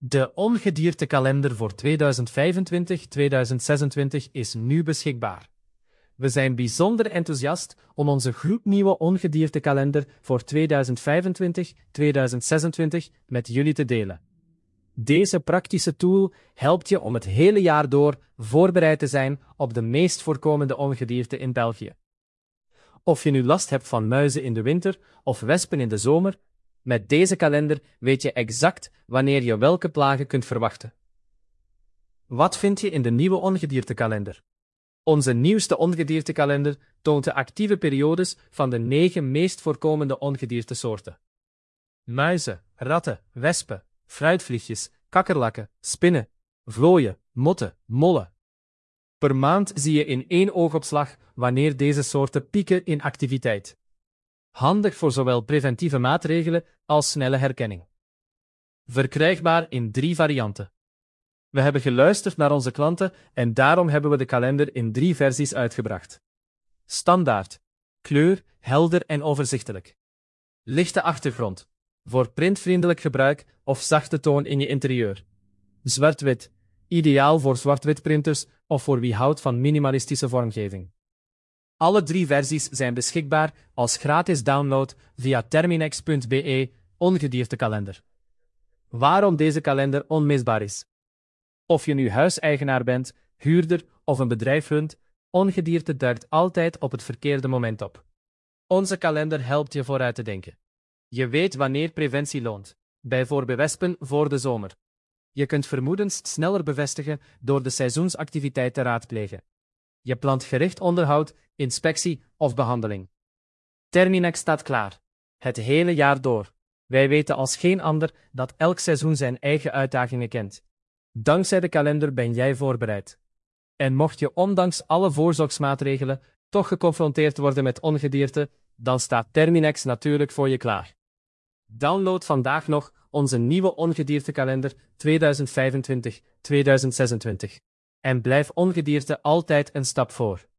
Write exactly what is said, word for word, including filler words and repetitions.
De ongediertekalender voor tweeduizend vijfentwintig tot tweeduizend zesentwintig is nu beschikbaar. We zijn bijzonder enthousiast om onze gloednieuwe ongediertekalender voor tweeduizend vijfentwintig tot tweeduizend zesentwintig met jullie te delen. Deze praktische tool helpt je om het hele jaar door voorbereid te zijn op de meest voorkomende ongedierte in België. Of je nu last hebt van muizen in de winter of wespen in de zomer, met deze kalender weet je exact wanneer je welke plagen kunt verwachten. Wat vind je in de nieuwe ongediertekalender? Onze nieuwste ongediertekalender toont de actieve periodes van de negen meest voorkomende ongediertesoorten. Muizen, ratten, wespen, fruitvliegjes, kakkerlakken, spinnen, vlooien, motten, mollen. Per maand zie je in één oogopslag wanneer deze soorten pieken in activiteit. Handig voor zowel preventieve maatregelen als snelle herkenning. Verkrijgbaar in drie varianten. We hebben geluisterd naar onze klanten en daarom hebben we de kalender in drie versies uitgebracht. Standaard. Kleur, helder en overzichtelijk. Lichte achtergrond. Voor printvriendelijk gebruik of zachte toon in je interieur. Zwart-wit. Ideaal voor zwart-wit printers of voor wie houdt van minimalistische vormgeving. Alle drie versies zijn beschikbaar als gratis download via terminex punt be, ongediertekalender. Waarom deze kalender onmisbaar is? Of je nu huiseigenaar bent, huurder of een bedrijf runt, ongedierte duikt altijd op het verkeerde moment op. Onze kalender helpt je vooruit te denken. Je weet wanneer preventie loont, bijvoorbeeld wespen voor de zomer. Je kunt vermoedens sneller bevestigen door de seizoensactiviteit te raadplegen. Je plant gericht onderhoud, inspectie of behandeling. Terminex staat klaar. Het hele jaar door. Wij weten als geen ander dat elk seizoen zijn eigen uitdagingen kent. Dankzij de kalender ben jij voorbereid. En mocht je ondanks alle voorzorgsmaatregelen toch geconfronteerd worden met ongedierte, dan staat Terminex natuurlijk voor je klaar. Download vandaag nog onze nieuwe ongediertekalender tweeduizend vijfentwintig tot tweeduizend zesentwintig. En blijf ongedierte altijd een stap voor.